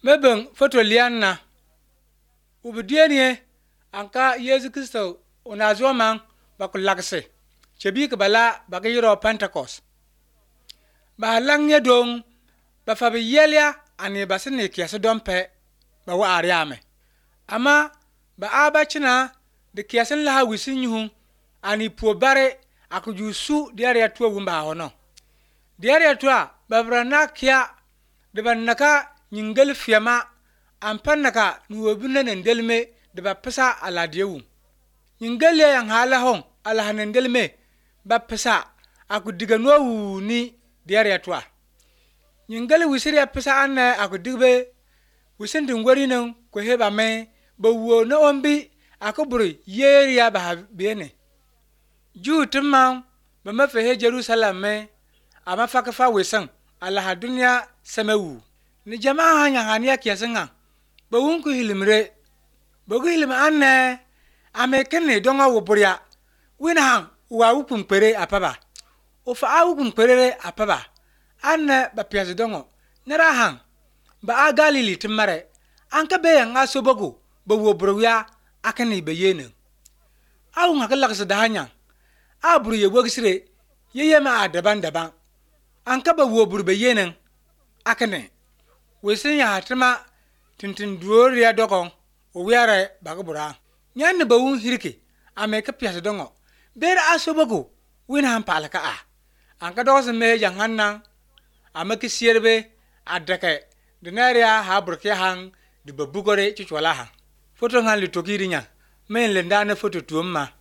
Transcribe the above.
mebeng foto lianna ubdienie anka Yesu Kristo onazwa man bakulagse chebi ke bala bagiro Pentecost ba langye dong ba fabi yelia ani basine kiyase dompe ba wa ariame ama ba abachina de kiyasen la wisin yuhun ani pobare akujusu diaria tuwa wumba hono diaria tuwa babrana kia de banaka nyingel fiama ampanaka nuwobuna nendelme de ba pesa ala diewu nyingel ya hala hon ala hanendelme ba pesa akudiga nowu ni diaria tuwa nyingel wisiri pesa anna akudigbe wisin dingwari nan ko heba me bawo na ombi akoburi yeria ba bene juutman mama fehe Jerusalem me ama fakafa wesan ala dunya samewu ni jamaa hanya hania kiasenga bawun ku hilimre bogu hilim anne amekene donga woburia wina wa wupum pere apaba ofa awupum pere apaba anne ba piaze dongo narahan ba agalili timare anka be yanga sobogo bawo burya akane beyene awu ngakalakse dahanya aburu ye wogisire yeyema adaban anka bawo buru beyene akane wesin ya hatma tintin duoria dokon o wiare bagabura nyanne bawun hirke ameka piase dongo bera asobogo wina hampalaka anka dogose me janganna amaki sierbe adake dinaria haburke hang de babugore chichwala hang foto ngan litokirinya men lendane foto tuomma